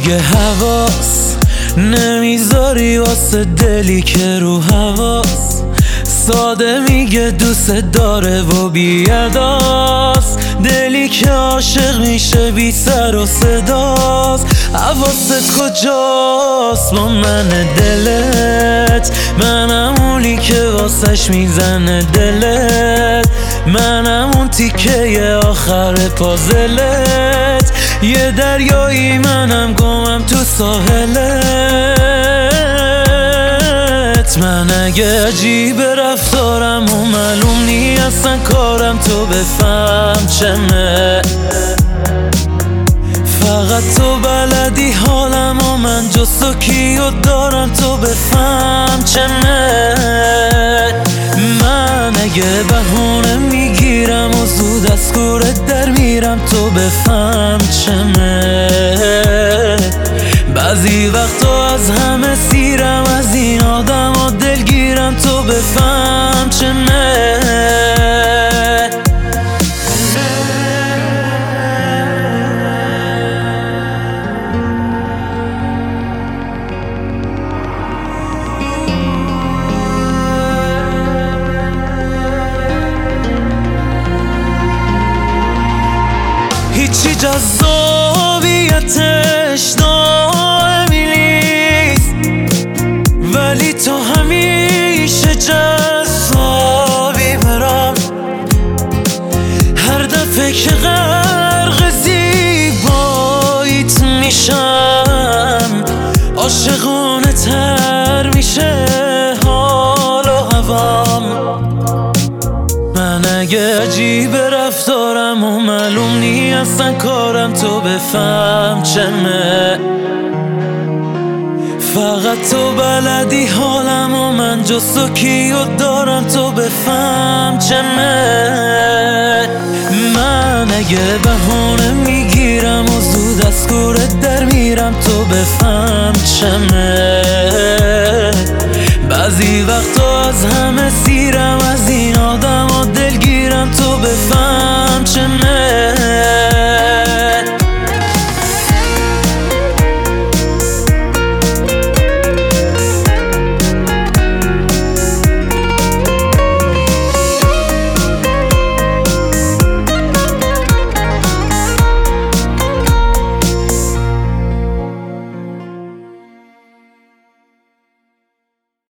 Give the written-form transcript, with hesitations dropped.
دیگه حواس نمیذاری واسه دلی که رو حواس ساده میگه دوست داره و بیاداست. دلی که عاشق میشه بی سر و صداست. حواست کجاست با من دلت؟ منم اونی که واسش میزنه دلت. منم اون تیکه آخر پازلت. یه دریایی منم گمم تو ساحلت. من اگه عجیب رفتارم و معلوم نی اصلا کارم تو بفهم چمه. فقط تو بلدی حالم و من جز تو کیو دارم تو بفهم چمه. من اگه بهونه میگیرم و زود از کورت در میرم تو بفهم چمه. بعضی وقتا از همه سیرم از این آدم و دلگیرم تو بفهم چمه. هیچی جذابیتش دائمی نیست ولی تو همیشه جذابی برام. هر دفعه که غرق زیباییت میشم عاشقانه تر میشه حال و هوام. من اگه عجیب رفتارم و معلوم نی اصلا کارم تو بفهم چمه. فقط تو بلدی حالم و من جز تو کیو دارم تو بفهم چمه. من اگه بهونه میگیرم و زود از کورت در میرم تو بفهم چمه. بعضی وقتا از همه سیرم از این آدم و دلگیرم تو بفهم